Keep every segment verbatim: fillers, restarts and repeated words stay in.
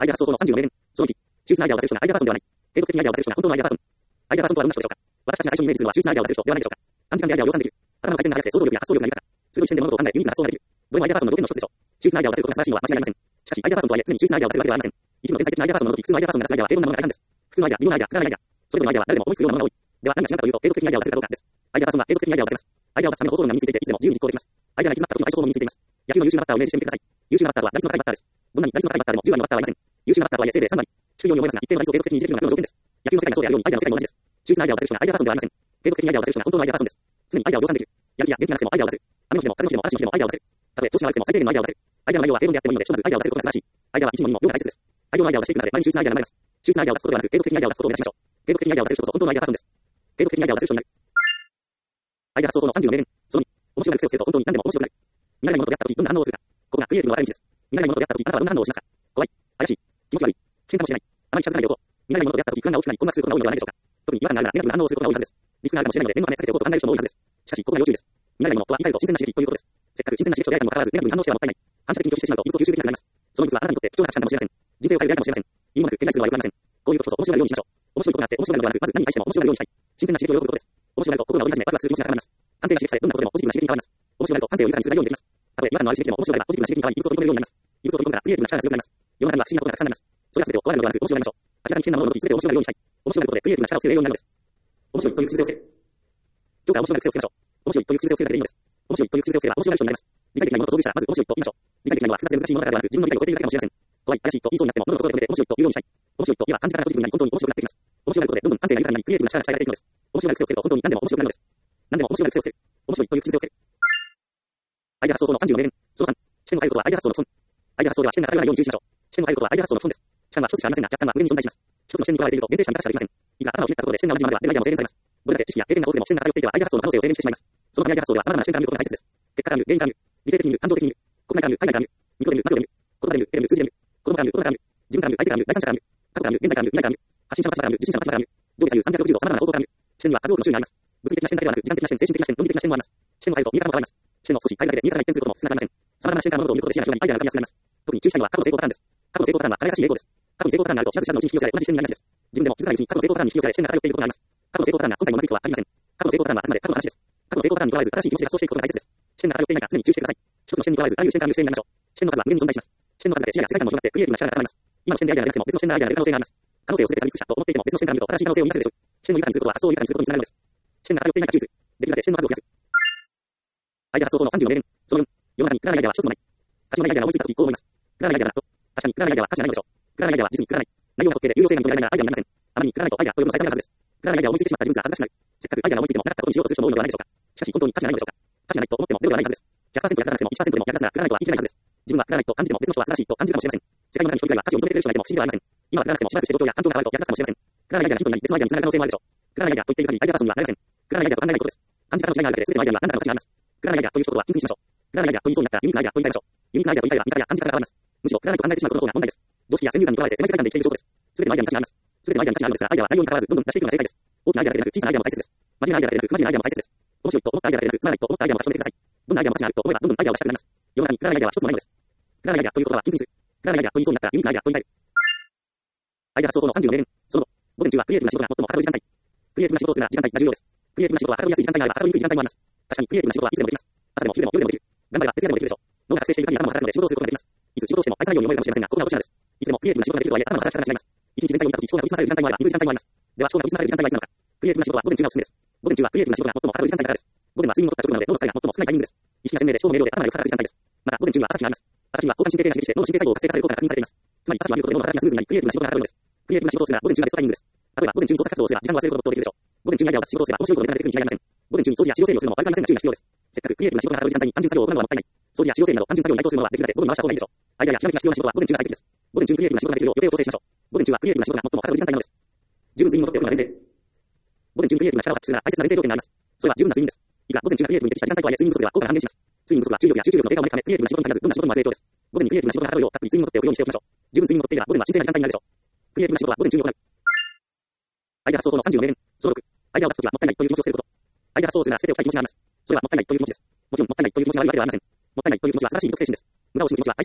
アイデア発想法のさんじゅうよん名言。そのいち、秀逸なアイデアを出せる人がアイデアパーソンではない。継続的にアイデアを出せる人が本当のアイデアパーソン。アイデアパーソンとはどんな人でしょうか。私たちが最初にイメージするのは秀逸なアイデアを出せる人ではないでしょうか。短時間でアイデアを量産できる。頭の回転が速くて想像力や発想力が豊か。鋭い視点で物事を考え、ユニークな発想ができる。どれもアイデアパーソンの要点の一つでしょう。秀逸なアイデアを出せることが素晴らしいのは間違いありません。しかし、アイデアパーソンとはいえ、常に秀逸なアイデアを出せるわけではありません。一部の天才的なアイデアパーソンの除き、普通のアイデアパーソンが出すアイデアは平凡なものが大半です。普通のアイデア、微妙なアイデア、くだらないアイデア。それぞれのアイデアは誰でも思いつくようなものが多い。では何が違うかというと、継続的にアイデアを出せるかどうかです。アイデアパーソンは継続的にアイデアを出せます。アイデアを出すための方法論が身についていて、いつでも自由に実行できます。アイデアが行き詰まった時の対処法も身についています。野球の優秀なバッターをイメージしてみてください。優秀なバッターは打率の高いバッターです。どんなに打率の高いバッターでもじゅう割のバッターはいません。優秀なバッターとはいえせいぜいさん割。低いように思いますが、一定の打率を継続的に維持できるのがプロの条件です。野球の世界がそうであるように、アイデアの世界も同じです。秀逸なアイデアを出せる人がアイデアパーソンではありません。継続的にアイデアを出せる人が本当のアイデアパーソンです。常にアイデアを量産できる。やる気や元気がなくてもアイデアを出せる。雨の日でも風の日でも嵐の日でもアイデアを出せる。たとえ調子が悪くても最低限のアイデアを出せる。アイデアの内容は平凡であってもいいので、ひとまずアイデアを出せることが素晴らしい。アイデアは一にも二にも量が大切です。大量のアイデアを出していく中で毎日秀逸なアイデアが生まれます。秀逸なアイデアを出すことではなく、継続的にアイデアを出すことを目指しましょう。継続的にアイデアを出せる人こそ本当のアイデアパーソンです。継続的にアイデアを出せる人になる。アイデア発想法のさんじゅうよん名言。そのに、面白い癖をつけると本当に何でも面白くなる。見られないものと出会った時どんな反応をするか。ここがクリエイティブの分かれ道です。見られないものと出会った時あなたはどんな反応をしますか。怖い、怪しい、気持ち悪い、危険かもしれない。あまり近づかないでおこう。見られないものと出会った時不安が大きくなり困惑することが多いのではないでしょうか。特に違和感があるならネガティブな反応をすることが多いはずです。リスクがあるかもしれないので念のため避けておこうと考える人も多いはずです。しかしここが要注意です。見られないものとは言い換えると新鮮な刺激ということです。せっかく新鮮な刺激と出会えたにもかかわらずネガティブに反応してはもったいない。反射的に拒否してしまうと異物を吸収できなくなります。その異物はあなたにとって貴重な価値観かもしれません。人生を変える出会いかもしれません。意味もなく警戒するのは良くありません。こういう時こそ面白いようにしましょう。面白いことがあって面白いのではなく、まず何に対しても面白いようにしたい。新鮮な刺激を喜ぶことです。面白いと心が折り始めワクワクする気持ちが高まります。完成が刺激されどんなことでもポジティブな刺激に変わります。面白いと感性を豊かにするようにできます。たとえ違和感のある刺激でも面白いがポジティブな刺激に変わり異物を取り込めるようになります。異物を取り込んだらクリエイティブな力が強くなります。世の中には不思議なことがたくさんあります。それら全てを壊れるのではなく面白がりましょう。明らかに危険なものを除き全て面白いようにしたい。面白いことでクリエイティブな力を強めるようになるのです。面白いという口癖をつける。今日から面白い癖をつけましょう。面白いという口癖をつけるだけでいいのです。面白いという口癖をつければ面白い人になります。理解できないものと遭遇したらまず面白いと言いましょう。理解できないのは複雑で難しいものだからではなく自分の理解を超えているだけかもしれません。怖い、怪しいと言いそうになっても物のところで止めて面白いと言うようにしたい。面白いと言えば感じ方がポジティブになり本当に面白くなっていきます。面白いことでどんどん感性が豊かになりクリエイティブな力が鍛えられていくのです。面白い癖をつけると本当に何でも面白くなるのです。何でも面白い癖をつける。面白いという口癖をつける。アイデア発想法のさんじゅうよん名言。そのさん、視点の変えることはアイデア発想の基本。アイデア発想では視点が偏らないように注意しましょう。視点の変えることはアイデア発想の基本です。視点は一つしかありませんが、若干は無限に存在します。一つの視点にとらわれていると限定しか見方しかできません。いくら頭をひねったところで視点が同じまではでアイデアも制限されます。どれだけ知識や経験が豊富でも視点が偏っていてはアイデア発想の可能性を制限してしまいます。そのためアイデア発想では様々な視点から見ることが大切です。結果から見る、原因から見る、理性的に見る、感情的に見る、国内から見る、海外から見る、ミクロで見る、マクロで見る、言葉で見る、手で見る、数字で見る、子供から見る、子供から見る、自分から見る、相手から見る、第三者から見る、過去から見る、現在から見る、未来から見る、発信者の立場から見る、自信者の立場から見る、上下左右さんびゃくろくじゅう度様々な方向から見る。視点には数多くの種類があります。物理的な視点だけではなく、時間的な視点、精神的な視点、論理的な視点もあります。視点を変えると見え方も変わります。視点を少し変えるだけで見え方が一変することも少なくありません。様々な視点から物事を見ることで視野が広がり、アイデアが浮かびやすくなります。特に注意したいのは過去の成功パターンです。過去の成功パターンは輝かしい栄光です。過去に成功パターンがあると知らず知らずのうちに引き寄せられ同じ視点になりがちです。自分でも気づかないうちに過去の成功パターンに引き寄せられ視点が偏っていることがあります。過去の成功パターンが今回もなくいくとは限りません。過去の成功パターンはあくまで過去の話です。過去の成功パターンにとらわれず正しい気持ちで発想していくことが大切です。視点が偏っていないか常に注意してください。一つの視点にとらわれずあらゆる視点から見る視点になりましょう。視点の数は無限に存在します。視点の数だけ視野や世界観も広がってクリエイティブな力が高まります。今の視点でアイデアがなくても別の視点でアイデアが出る可能性があります。可能性を全て差別したと思っていても別の視点から見ると新しい可能性を見出せるでしょう。視点を豊かにすることは発想を豊かにすることにつながるのです。視点が偏っていないか注意する。できるだけ視点の数を増やす。アイデア発想法のさんじゅうよん名言。そのよん、世の中にくだらないアイデアは一つもない。価値のないアイデアが思いついたときこう思います。くだらないアイデアだと。確かにくだらないアイデアは価値がないのでしょう。くだらないアイデアは実にくだらない。内容が特定で有用性が認められないならアイデアになりません。あまりにくだらないとアイデアと呼ぶの最短なはずです。くだらないアイデアを思いついてしまった自分が恥ずかしくなる。せっかくアイデアが思いついてもなかったことにしようとする人も多いのではないでしょうか。しかし本当に価値がないのでしょうか。価値がないと思ってもゼロではないはずです。ひゃくパーセント 役立たなくても いちパーセント でも役立つならくだらないとは言い切れないはずです。自分はくだらないと感じても別の人は素晴らしいと感じるかもしれません。世界の中に人々が価値を求めている人がいても不思議ではありません。今はくだらなくてもしばらくして状況や環境が変わると役立つかもしれません。くだらないアイデアがヒントになり別のアイデアにつながる可能性もあるでしょう。くだらないアイデアと言っている限りアイデアパーソンにはなれません。くだらないアイデアと考えないことです。感じ方の違いがあるだけで全てのアイデアには何らかの価値があります。くだらないアイデアということはピンクにしましょう。くだらないアイデアと言いそうになったらユニークなアイデアと言い換えましょう。ユニークなアイデアと言い換えれば見方や感じ方が変わります。むしろくだらないと考えてしまうことの方が問題です。常識や先入観にとらわれて狭い世界観で生きている証拠です。すべてのアイデアに価値があります。すべてのアイデアに価値があるのですが、アイデアは内容に関わらずどんどん出していくのが正解です。大きなアイデアだけでなく小さなアイデアも大切です。真面目なアイデアだけでなく不真面目なアイデアも大切です。面白いと思ったアイデアだけでなくつまらないと思ったアイデアも書き留めてください。どんなアイデアも価値があると思えばどんどんアイデアを出したくなります。世の中にくだらないアイデアは一つもないのです。くだらないアイデアということはピンクにする。くだらないアイデアと言いそうになったらユニークなアイデアと言い換える。アイデア発想法のさんじゅうよん名言。その後、午前中はクリエイティブな仕事が最もはかどる時間帯。クリエイティブな仕事をするなら時間帯が重要です。クリエイティブな仕事ははかどりやすい時間帯があればはかどりにくい時間帯もあります。確かにクリエイティブな仕事はいつでもできます。朝でも昼でも夜でもできる。頑張れば徹夜でもできるでしょう。脳が覚醒している限り頭も働くので仕事をすることができます。いつ仕事をしても愛さないように思えるかもしれませんが、ここが落ちなんです。いつでもクリエイティブな仕事ができるとはいえ頭も働きたくなってしまいます。一日全体を見たとき、思考が打ち回される時間帯もあれば鈍い時間帯もあります。では思考が打ち回される時間帯はいつなのか。クリエイティブな仕事は午前中がおすすめです。午前中はクリエイティブな仕事が最もはかどる時間帯からです。午前は睡眠をとった直後なので脳の疲れが最も少ないタイミングです。意識が鮮明で思考も明瞭で頭がよく働く時間帯です。また午前中には朝日があります。朝日は交感神経系が刺激して脳の神経細胞を活性化される効果が確認されています。つまり朝日を見ることで脳の働きがスムーズになりクリエイティブな仕事がはかどるのです。クリエイティブな仕事をするなら午前中がベストタイミングです。例えば午前中に創作活動をすれば時間を忘れることとできるでしょう。午前中にアイデアを出す仕事をすれば面白いことが出てくるに違いありません。午前中に掃除や使用整理をするのも悪くありませんが注意が必要です。せっかくクリエイティブな仕事がはかどる時間帯に単純作業を行うのはもったいない。掃除や使用整理など単純作業に対抗するのはできるだけ午後に回した方がいいでしょう。アイデアやひらめきが必要な仕事は午前中が最適です。午前中にクリエイティブな仕事ができるよう予定を調整しましょう。午前中はクリエイティブな仕事が最もはかどる時間帯なのです。十分睡眠をとっておくのが前提。午前中にクリエイティブな力を発揮するなら大切な前提条件があります。それは十分な睡眠です。いくら午前中がクリエイティブに適した時間帯とはいえ睡眠不足では効果が半減します。睡眠不足は注意力や集中力の低下を招くためクリエイティブな仕事に限らずどんな仕事にも悪影響です。午前にクリエイティブな仕事がはかどるようたっぷり睡眠をとっておくようにしておきましょう。十分睡眠をとっていれば午前は神聖な時間帯になるでしょう。クリエイティブな仕事は午前中に行う。アイデア発想法のさんじゅうよん名言。そのろく、アイデアを出すときはもったいないという気持ちを捨てること。アイデア発想をするなら捨てておきたい気持ちがあります。それはもったいないという気持ちです。もちろんもったいないという気持ちが悪いわけではありません。もったいないという気持ちは素晴らしい魅力精神です。無駄を惜しむ気持ちは大切です。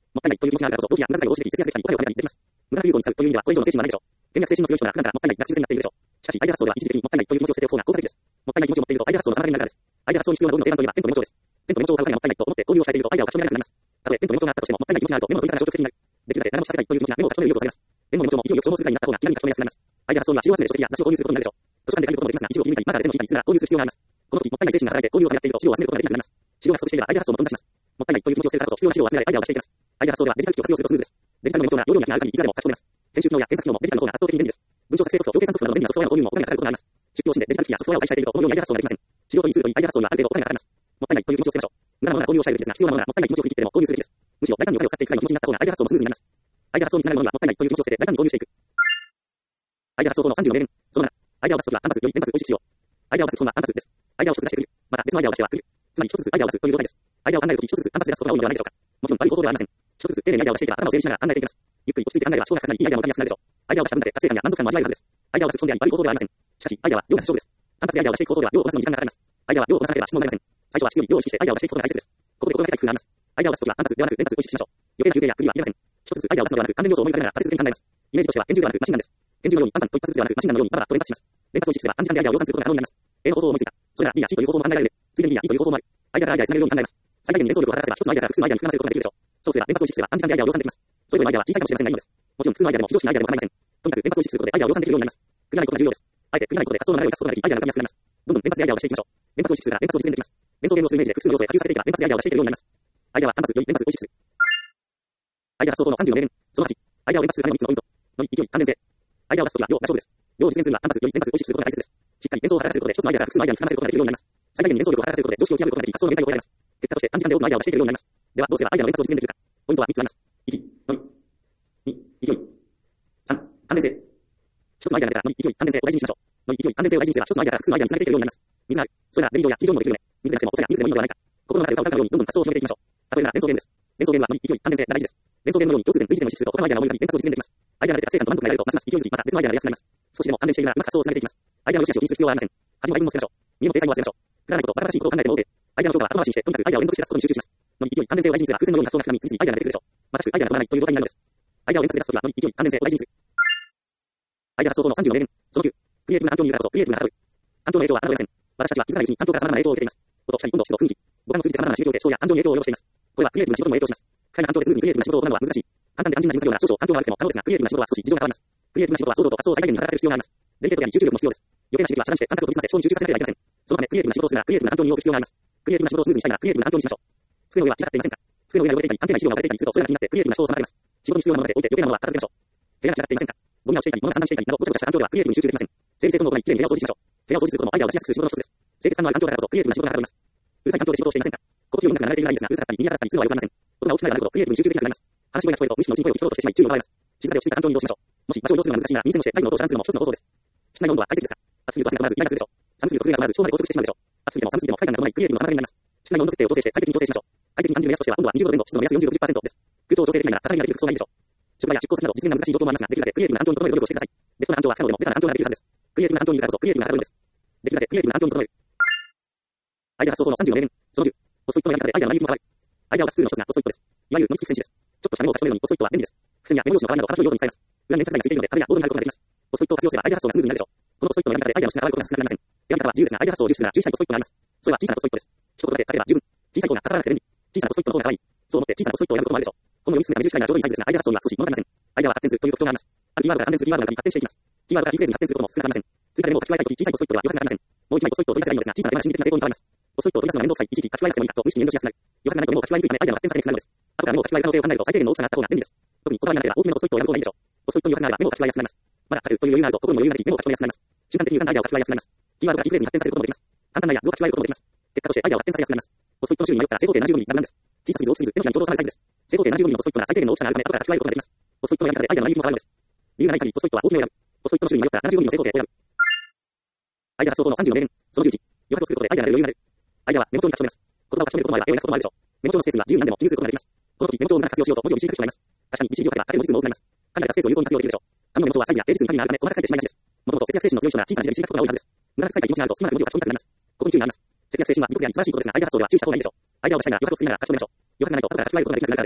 もったいないという気持ちがあるからこそ、動機や無駄遣いを教えて節約できたり、お金を貯めたりできます。無駄な有効に使うという意味では、これ以上の精神はないでしょう。倹約精神の強い人が普段からもったいないが中心になっているでしょう。しかし、アイデア発想では一時的にもったいないという気持ちを捨てておく方が効果的です。もったいない気持ちを持っていると、アイデア発想の妨げになるからです。アイデア発想に必要な道具の定番といえば、ペンとメモ帳です。ペンとメモ帳を買うからもったいないと思って購入を控えていると、アイデアを書き留められなくなります。たとえペンとメモ帳があったとしても、もったいない気持ちがあるとメモの取り方が消極的になる。できるだけ誰もさせないという気持ちがメモを書き留める意欲を下げます。ペンもメモ帳も勢いよく消耗するくらいになった方が気軽に書き留めやすくなります。アイデア発想には資料集めで書籍や雑誌を購入することになるでしょう。図書館で借りることもできますが、一部を気に入ったり、まだで線を引いたりするなら購入する必要があります。この時、もったいない精神が働いて購入をやっていると資料を集めることができなくなります。資料が不足していればアイデア発想も頓挫します。もったいないという気持ちを捨てるからこそ必要な資料を集められアイデアを出していきます。アイデア発想ではデジタル機器を活用するとスムーズです。デジタルのメモ帳が容量がある限りいくらでも書き込めます。編集機能や検索機能もデジタルの方が圧倒的に便利です。文章作成ソフト、表計算ソフトなど便利なソフトウェアの購入もお金がかかることがあります。出費を惜しんでデジタル機器やソフトウェアを買い控えているとこのようにアイデア発想ができません。仕事にツールといいアイデア発想にはある程度お金がかかります。もったいないという気持ちを捨てましょう。無駄なものなら購入を控えるべきですが、必要なものならもったいない気持ちを振り切ってでも購入するべきです。むしろ大胆にお金を使っていくくらいの気持ちになった方がアイデア発想もスムーズになります。アイデア発想につながるものにはもったいないという気持ちを捨てて大胆に購入していく。アイデア発想法のさんじゅうよん例。そのなな、アイデアを出すときは単発より連発美味しくしよう。アイデアを出す基本は単発です。アイデアを一つ出してくる。また別のアイデアを出してはくる。つまり一つずつアイデアを出すという状態です。アイデアを考えるとき一つずつ単発で出すことが多いのではないでしょうか。もちろん悪い方法ではありません。一つずつ丁寧にアイデアを出していけば頭を整理しながら考えていきます。ゆっくり落ち着いて考えれば思考がかかりいいアイデアも浮かびやすくなるでしょう。アイデアを出した分だけ達成感や満足感も味わえるはずです。アイデアを出す基本であり悪い方法ではありません。しかし、アイデアは量が勝負です。単発でアイデアを出していく方法では量をこなすのに時間がかかります。アイデアは量をこなさなければ質問がありません。最初は質より量を意識してアイデアを出していくことが大切です。ここで心がけたい工夫があります。アイデアを出すときは単発ではなく連発を意識しましょう。余計な休憩や区切りはいりません。一つずつアイデアを出すのではなく関連要素を思い浮かべながら立て続けに考えます。イメージとしては拳銃ではなくマシンガンです。拳銃のようにパンパンと一発ずつではなくマシンガンのようにパラパラと連発します。連発を意識すれば短時間でアイデアを量産することが可能になります。A の方法を思いついた。それなら B や C という方法も考えられる。ついでに B や E という方法もある。アイデアからアイデアにつなげるように考えます。最大限に連想力を働かせば一つのアイデアから複数のアイデアに膨らませることができるでしょう。そうすれば連発を意識すれば短時間でアイデアを量産できます。それぞれのアイデアは小さいかもしれませんがいいのです。もちろん普通のアイデアでも非常識なアイデアでも構いません。とにかく連発を意識することでアイデアを量産できるようになります。くだらないことが重要です。あえてくだらないことで発想の流れを生かすことができアイデアが浮かびやすくなります。どんどん連発でアイデアを出していきましょう。連発を意識するから連発を実現できます。連想ゲームをするイメージで複数の要素へ波及させていけば連発でアイデアを出していけるようになります。アイデアは単発より連発を意識する。アイデア発想法のさんじゅうよん例。そのはち、アイデアを連発するためのみっつのポイント。のに、勢い、関連性。アイデアを出すときは量が勝負です。量を実現するには単発より連発を意識することが大切です。しっかり連想を働かせることで一つのアイデアから複数のアイデアに膨らませることができるようになります。最大限に連想力を働かせることで常識を極めることができ発想の限界を超えられます。結果として短時間で多くのアイデアを出していけるようになります。ではどうすればアイデアの連発を実現できるか。ポイントはみっつあります。いち、のみ。に、勢い。さん、関連性。一つのアイデアが出たらのみ、勢い、関連性を大事にしましょう。のみ、勢い、関連性を大事にすれば一つのアイデアから複数のアイデアにつなげていけるようになります。水がある。それならゼリー状やキー状もできるよね。水がなくても音や水でもいいのではないか。心の中で歌を歌うようにどんどん発想を広げていきましょう。例えば連想ゲームです。連想ゲームはのみ、勢い、関連性が大事です。連想ゲームのように共通点、類似点を意識すると他のアイデアが思い浮かび連発を実現できます。アイデアが出て達成感と満足が得られるとますます勢いづき、また別のアイデアが出やすくなります。少しでも関連しているならうまく発想をつなげていきます。アイデアの良し悪しを気にする必要はありません。恥も愛分も捨てましょう。見栄の体裁も忘れましょう。くだらないこと、バカバカしいことを考えても OK。アイデアの評価は後回しにして、とにかくアイデアを連続して出すことに集中します。のみ、勢い、関連性を大事にすれば風船のように発想が膨らみ、次々アイデアが出てくるでしょう。まさしくアイデアが止まらないという状態になるのです。アイデアを連発で出すときはのみ、勢い、関連性を大事にする。アイデア発想法のさんじゅうよん例。そのきゅう、クリエイティブな環境にいるからこそクリエイティブな働く。環境の影響はあなたを得ません。私たちは気づかないうちに環境から様々な影響を受けています。音、光、温度、湿度、雰囲気。五感を通じて様々な刺激を受け、思考や感情に影響を及ぼしています。これはクリエイティブな仕事にも影響します。機械な環境でスムーズにクリエイティブな仕事を行うのは難しい。簡単で安心なりますような少々環境が悪くても可能ですが、クリエイティブな仕事は少し事情が変わります。クリエイティブな仕事は想像と発想を最大限に働かせる必要があります。デリケートや集中力も必要です。余計な刺激は遮断して簡単なことを済ませ、思考に集中させなければいけません。そのためクリエイティブな仕事をするならクリエイティブな環境に置く必要があります。クリエイティブな仕事をスムーズにしたいならクリエイティブな環境にしましょう。机の上は散らかっていませんか？机の上が汚れていたり、関係ない資料が割れていたりするとそれが気になってクリエイティブな仕事を妨げます。仕事に必要なもので置いて余計なものは片付けましょう。部屋が散らかっていませんか？ゴミが落ちていたり、物が散乱していたりなどごちゃごちゃした環境ではクリエイティブに集中できません。整理整頓の行い、きれいに部屋を掃除しましょう。部屋を掃除することもアイデアを出しやすくする仕事の一つです。清潔感のある環境だからこそクリエイティブな仕事がはかどります。うるさい環境で仕事をしていませんか？心地よい音楽が流れているならいいですが、うるさかったり、耳が当たったりするのは良くありません。音が大きくなればなるほどクリエイティブに集中できなくなります。話し声が聞こえると無視のうちに声を聞こうとしてしまい注意を払います。静かで落ち着いた環境に移動しましょう。もし場所を移動するのが難しいなら耳栓をして外部の音を遮断するのも一つの方法です。室内温度は快適ですが、暑すぎると汗が止まらずイライラするでしょう。寒すぎると冬が止まらず腸まで硬直してしまうでしょう。暑すぎても寒すぎても不快感が止まりクリエイティブの妨げになります。室内温度設定を調整して快適に調整しましょう。快適に感じる目安としては温度はにじゅうど前後、湿度の目安よんじゅう、ろくじゅっパーセント です。空調を調整できないなら重なりができる服装がいいでしょう。職場や出向先など実現が難しい状況もありますが、できるだけクリエイティブな環境に整える努力をしてください。ベストな環境は不可能でもベタな環境ができるはずです。クリエイティブな環境にいるからこそクリエイティブな働くのです。できるだけクリエイティブな環境に整える。アイデア発想法のさんじゅうよん例。そのきゅう、ポストイットのやり方でアイデアの内容も変わる。アイデアを出すツールの一つがポストイットです。いわゆるノイキック戦士です。ちょっとしたメモを書き留めるのにポストイットは便利です。付箋やメモ用紙の柄など形の用途に使えます。裏に粘着剤がついているので紙やボードに貼ることができます。ポストイットを活用すればアイデア発想がスムーズになるでしょう。このポストイットのやり方でアイデアの質が上がることが少なくなりません。やり方は自由ですがアイデア発想を重視するなら注意したいポストイットがあります。それは小さなポストイットです。一言だけ書けば十分。小さい方が重ならなくて便利。小さなポストイットの方が可愛い。そう思って小さなポストイットをやることもあるでしょう。このよんつが短いならちょうどいいサイズですがアイデア発想には少し物足りません。アイデアは発展するという特徴があります。あるキーワードが関連するキーワードが発展していきます。キーワードがキーフレーズに発展することも少なくありません。追加でメモを書き加えたいとき小さいポストイットではよくなりません。もう一枚ポストイットを取り出せばいいのですが小さな手間が心理的な抵抗に変わります。ポストイットを取り出すのが面倒くさい、いちいち書き加えなくてもいいかと無意識に遠慮しやすくなる。よくないとメモを書き加えにくいためアイデアが発展されにくくなるのです。後からメモを書き加える可能性を考えると最低限の大きさがあった方が便利です。特にこだわりがなければ大きめのポストイットをやる方がいいでしょう。ポストイットに余白があればメモを書き加えやすくなります。まだ書くという余裕があると心にも余裕ができメモを書き留めやすくなります。瞬間的に浮かんだアイデアを書き加えやすくなります。キーワードがキーフレーズに発展されることもできます。簡単なや図を書き加えることもできます。結果としてアイデアを発展させやすくなります。ポストイットの種類によっては正方形何十号になるんです。小さすぎず大きすぎず手のひらにちょうど収まるサイズです。正方形何十号のポストイットなら最低限の大きさがあるため後から書き加えることができます。ポストイットのやり方でアイデアの内容も変わるのです。理由がない限りポストイットは大きめを選ぶ。ポストイットの種類によっては何十号の正方形を選ぶ。アイデア発想法のさんじゅうよん例。そのじゅういち、余白を作ることでアイデアが出る余裕がある。アイデアはメモ帳に書き留めます。言葉を書き留めることもあれば絵を描くこともあるでしょう。メモ帳のスペースには自由に何でも記入することができます。この時メモ帳をうまく活用しようと文字を短くしてしまいます。確かに一時を書けば書ける文字数も多くなります。限られたスペースを有効に活用できるでしょう。紙のメモ帳はサイズやページ数に限りがあるため細かく書いてしまいがちです。もともと節約精神の強い人が小さな字で短く書くことが多いはずです。無駄なく書いたい気持ちがあると少なく文字を書き込みたくなります。ここに注意があります。節約精神は美徳であり素晴らしいことですがアイデア発想では注意した方がいいでしょう。アイデアを出したいなら余白を作りながら書き留めましょう。余白がないと後から書き加えることができなくなるからです。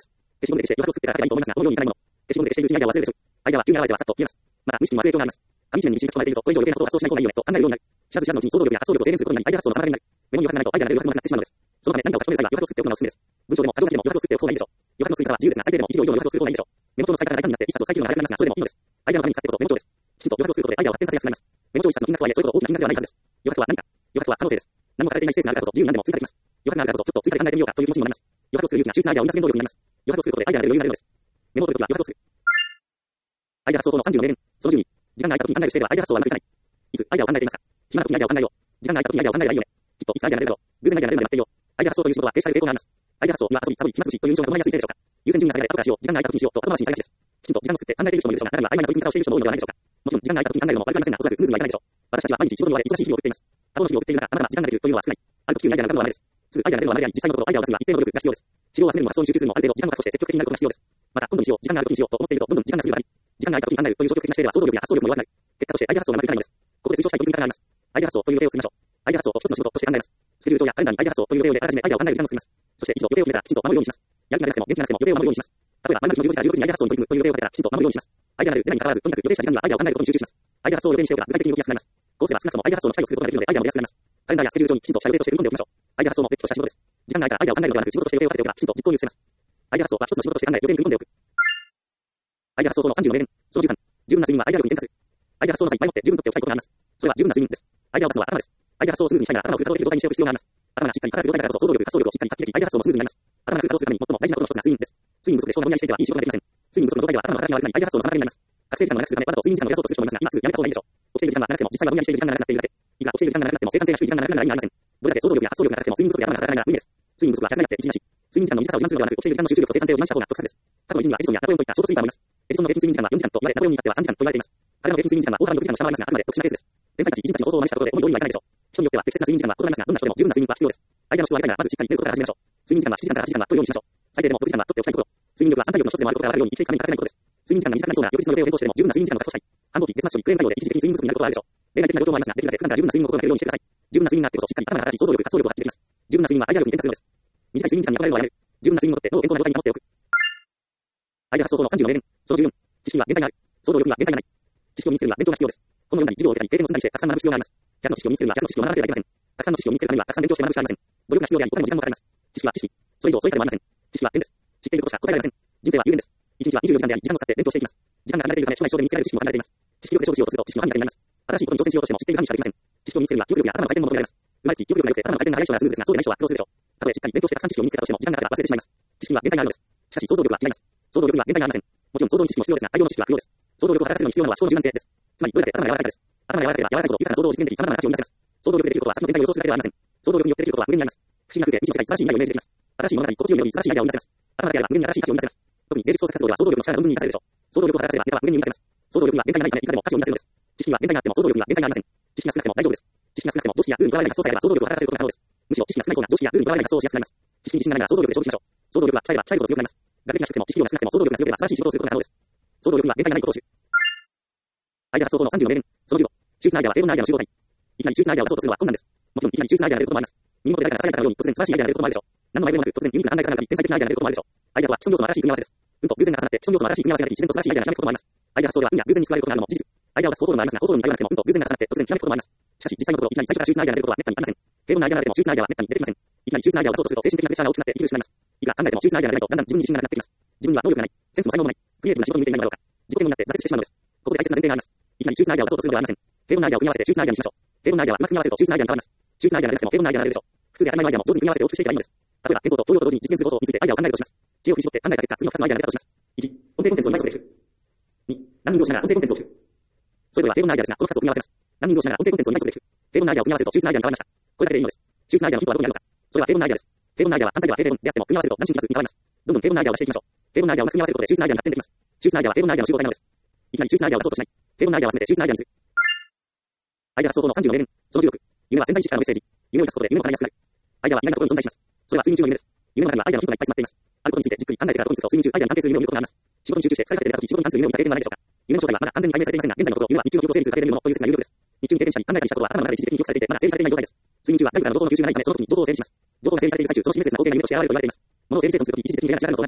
消しゴムで消して余白を作ってから書けばいいと思いますが、このようにいかないもの。消しゴムで消しているうちにアイデアは忘れるでしょう。アイデアは急に現れてはさっと消えます。また、無意識には影響があります。紙一年に一日と唱えていると、これ以上余計なことを発想しない方がいいよね、と考えるようになる。知らず知らずのうちに想像力や発想力を制限することになり、アイデア発想の妨げになる。メモに余白がないとアイデアが出る余白もなくなってしまうのです。そのため何かを書き留める際は余白を作っておくのがおすすめです。文章でも過剰書きでも余白を作っておく方がいいでしょう。余白の作り方は自由ですが、最低でも一行以上の余白を作る方がいいでしょう。メモ帳の使い方が大胆になって一冊を再起動が長くなりますが、それでもいいのです。アイデアのために使ってこそメモ帳です。きちんと余白を作ることでアイデアを発展させやすくなります。メモ帳一冊の金額とはいえ、そういうこと大きな金額ではないはずです。余白とは何か。余白とは可能性です。何も書かれていないスペースがあるからこそ自由に何でも追加できます。余白があるからこそちょっと追加で考えてみようかという気持ちにもなります。余白を作る勇気が秀逸なアイデアを生み出す原動力になります。余白を作ることでアイデアが出る余裕が出るのです。メモを取るときは余白を作る。アイデア発想法のさんじゅうの名言。そのじゅうに、時間が空いたときに考える姿勢ではアイデア発想はうまくいかない。いつアイデアを考えていますか。暇なときにアイデアを考えよう。時間が空いたときにアイデアを考えればいいよね。きっといつアイデアが出るだろう。偶然アイデアが出るまで待っていよう。アイデア発想という仕事は停止される傾向があります。アイデア発想には遊び、サボり、暇つぶしという印象が伴いやすいせいでしょうか。優先順位が下がり後からしよう。時間が空いたときにしようと後回しにされがちです。きちんと時間を作って考えている人もいるでしょうが、中には曖昧な取り方をしている人も多いのではないでしょうか。もちろん時間が空いたときに考えるのも悪くありませんが、おそらくスムーズにはいかないでしょう。私たちは毎日仕事に追われ忙しい日々を送っています。多忙の日々を送っている中、まだまだ時間ができるというのは少ない。ある時急にアイデアが浮かぶのは稀です。すぐアイデアが出るのは稀であり、実際のところアイデアを出すには一定の努力が必要です。資料を集めるのは発想に集中するのもある程度時間を確保して積極的になることが必要です。また、今度にしよう、時間があるときにしようと思っていると、どんどん時間が過ぎるばかり。時間が空いたときに考えるという消極的な姿勢では想像力や発想力も弱くなる。結果としてアイデア発想がうまくいかないのです。ここで推奨したい取り組み方があります。アイデア発想という予定を作りましょう。アイデア発想を一つの仕事として考えます。スケジュール帳やカレンダーにアイデア発想という予定を入れ、あらかじめアイデアを考える時間を作ります。そして一度予定を決めたらきちんと守るようにします。やる気がなくても元気がなくても予定を守るようにします。例えば、毎日のじゅうごじからじゅうろくじにアイデア発想に取り組むという予定を立てたらきちんと守るようにします。アイデアが出る、出ないに関わらず、とにかく予定した時間にはアイデアを考えることに集中します。アイデア発想を予定にしておくが具体的に動きやすくなります。こうすれば少なくともアイデア発想の機会を作ることができるのでアイデアも出やすくなります。カレンダーやスケジュール帳にきちんとした予定として組み込んでおきましょう。アイデア発想も別途した仕事です。時間が空いたらアイデアを考えるのではなく、仕事として予定を立てておくが、きちんと実行に移せます。アイデア発想は一つの仕事として考え、予定に組み込んでおく。アイデア発想法のさんじゅうの名言。そのじゅうさん、十分な睡眠はアイデア力に転化する。アイデア発想の際、前もって十分とっておきたいことがあります。それは十分な睡眠です。アイデアを出すのは頭です。アイデア発想をスムーズにしたいなら頭を空っぽできる状態にしておく必要があります。頭がしっかり働く状態だからこそ想像力、発想力をしっかり発揮でき、アイデア発想もスムーズになります。頭が空っぽするために最も大事なことの一つが睡眠です。睡眠不足で人がぼんやりしていてはいい仕事ができません。睡眠不足の状態では頭の働きが悪くなり、アイデア発想の妨げになります。学生時間を長くするため、わざと睡眠時間を増やそうとする人もいますが、今すぐやめた方がいいでしょう。起きている時間は長くても、実際はぼんやりしている時間が長くなっているだけ。いくら起きている時間が長くなっても、生産性が低い時間が長くなる意味はありません。どれだけ想像力や発想力が高くても、睡眠不足で頭が働かないなら無理です。睡眠不足は弱体になって一日なし。睡眠時間の短さを自慢するのではなく、起きている時間の集中力と生産性を自慢した方が得策です。過去の偉人にはエジソンやナポレオンといったショートスイーパーもいます。エジソンの平均睡眠時間はよじかんと言われ、ナポレオンに至ってはさんじかんと言われています。彼らの平均睡眠時間は大幅にろくじかんを下回りますが、あくまで特殊なケースです。天才たち偉人たちの行動を真似したところで思い通りにはいかないでしょう。人によっては適切な睡眠時間は異なりますが、どんな人でも十分な睡眠は必要です。アイデアの人はやりたいならまずしっかり寝ることから始めましょう。睡眠時間はしちじかんからはちじかんは取るようにしましょう。最低でもろくじかんは取っておきたいこと。睡眠力は三体力の一つでもあることが分かるように生きていくために欠かせないことです。睡眠時間が短くなりそうな翌日の予定を変更してでも十分な睡眠時間を確保したい。繁忙期、月末書にクレーム対応で一時的に睡眠不足になることはあるでしょう。例外的な状況もありますが、できるだけ普段から十分な睡眠を心がけるようにしてください。十分な睡眠があってこそしっかり頭が働き、想像力、発想力を発揮できます。十分な睡眠はアイデア力に転化するのです。短い睡眠時間に憧れるのはやめる。十分な睡眠をとって脳を健康な状態に保っておく。アイデア発想法のさんじゅうの名言。そのじゅうよん、知識には限界がある。想像力には限界がない。知識を身につけるには勉強が必要です。本を読んだり、授業を受けたり、経験を積んだりして、たくさん学ぶ必要があります。キャラの知識を身につけるにはキャラの知識を学ばなければいけません。たくさんの知識を身につけるためには、たくさん勉強して学ぶしかありません。努力が必要であり、お金も時間もかかります。知識は知識。それ以上、そういったではありません。知識は点です。知っていることしか答えられません。人生は有限です。一日はにじゅうよじかんであり、時間を使って勉強していきます。時間が離れているため、将来将で見つけられる知識も離れています。知識力で勝負しようとすると、知識の神が手になります。新しいことに挑戦しようとしても、知っている神しかできません。知識を身につけるには、記憶力や頭の回転も求められます。生まれつき記憶力が良くて、頭の回転が速い人はスムーズですが、そうでない人は苦労するでしょう。たとえしっかり勉強してたくさん知識を身につけたとしても、時間がかかれば忘れてしまいます。知識には限界があるのです。しかし、想像力は違います。想像力には限界がありません。もちろん想像に知識も必要ですが、大量の知識は不要です。想像力を働かせるのに必要なのは思考の柔軟性です。つまり、どれだけ頭が柔らかいかです。頭が柔らかければ、柔らかいほど豊かな想像を実現でき、様々な価値を生み出せます。想像力でできることは先の展開を予想するだけではありません。想像力によってできることは無限にあります。不思議な空で未知の世界、素晴らしい未来をイメージできます。新しい物語、心地よいように素晴らしいアイデアを生み出せます。頭だけあれば無限に新しい価値を生み出せます。特に芸術創作活動では想像力の力が存分に生かされるでしょう。想像力を働かせればネタは無限に生み出せます。想像力には限界がないため、いかでも価値を生み出せるのです。知識には限界があっても想像力には限界がありません。知識が少なくても大丈夫です。知識が少なくても常識やルールにとらわれない発想さえあれば想像力を働かせることが可能です。むしろ知識が少ない方が常識やルールにとらわれない発想をしやすくなります。知識に自信がないなら想像力で勝負しましょう。想像力は鍛えれば鍛えるほど強くなります。学歴が低くても知識量が少なくても想像力が強ければ素晴らしい仕事をすることが可能です。想像力には限界がないことを知る。アイデア発想法のさんじゅうの名言。そのじゅうご、秀逸なアイデアは平凡なアイデアの集合体。いきなり秀逸なアイデアを出そうとするのは困難です。もちろんいきなり秀逸なアイデアが出ることもあります。耳元で誰かがささやかなように突然素晴らしいアイデアが出ることもあるでしょう。何のアイデアもなく突然ユニークな考え方があり天才的なアイデアが出ることもあるでしょう。アイデアとは既存要素の新しい組み合わせです。運と偶然が重なって既存要素の新しい組み合わせができ自然と素晴らしいアイデアがひらめくこともあります。アイデア発想では運や偶然に救われることがあるのも事実。アイデアを出す方法論もありますが、方法論に頼らなくても運と偶然が重なって突然ひらめくこともあります。しかし実際のところいきなり最初から秀逸なアイデアが出ることは滅多にありません。平凡なアイデアが出ても秀逸なアイデアは滅多に出てきません。いきなり秀逸なアイデアを出そうとすると精神的なプレッシャーが大きくなって息苦しくなります。いくら考えても秀逸なアイデアが出ないとだんだん自分に自信がなくなってきます。自分には能力がない、センスも才能もない、クリエイティブな仕事に向いていないのだろうか。自己嫌悪になって挫折してしまうのです。ここで大切な前提があります。いきなり秀逸なアイデアを出そうとするのではありません。平凡なアイデアを組み合わせて秀逸なアイデアにしましょう。平凡なアイデアはうまく組み合わせると秀逸なアイデアに変わります。秀逸なアイデアが出なくても平凡なアイデアが出るでしょう。普通で当たり前のアイデアも上手に組み合わせて大きくしていけばいいのです。例えば、健康と教養と同時に実現することについてアイデアを考えるとします。知恵を振り絞って考えた結果、次のふたつのアイデアが出たとします。いち、音声コンテンツを今すぐできる。に、ランニングをしながら音声コンテンツを作る。それぞれは平凡なアイデアですが、このふたつを組み合わせます。ランニングをしながら音声コンテンツを今すぐできる。平凡なアイデアを組み合わせると秀逸なアイデアに変わりました。これだけでいいのです。秀逸なアイデアのヒントはどこにあるのか。それは平凡なアイデアです。平凡なアイデアは単体では平凡であっても組み合わせると斬新かつに変わります。どんどん平凡なアイデアを出していきましょう。平凡なアイデアをうまく組み合わせることで秀逸なアイデアに発展できます。秀逸なアイデアは平凡なアイデアの集合体なのです。いきなり秀逸なアイデアを出そうとしない。平凡なアイデアは全て秀逸なアイデアにする。アイデア発想法のさんじゅうの名言。そのじゅうろく、夢は潜在意識からのメッセージ。夢を出すことで夢を叶えやすくなる。アイデアは意外なところに存在します。それは睡眠中の夢です。夢の中にはアイデアのヒントがいっぱい詰まっています。あることについてじっくり考えてから取り組むと睡眠中アイデアに関係する夢を見ることがあります。仕事に集中して疲れ果てて出た時、仕事に関する夢を見た経験はないでしょうか。夢の正体はまだ完全に解明されていませんが、現在のところ夢は日中の記憶を整理するだけで見るものという説が有力です。日中に経験したり考えたりしたことは頭の中で一時的に記憶されていて、まだ整理されていない状態です。睡眠中は外部からの情報の吸収がないため、その時に情報を整理します。情報が整理されている最中、その示すな光景が見えるとして現れると言われています。物を整理整頓するとき、一時的に経験が違うのと同じです。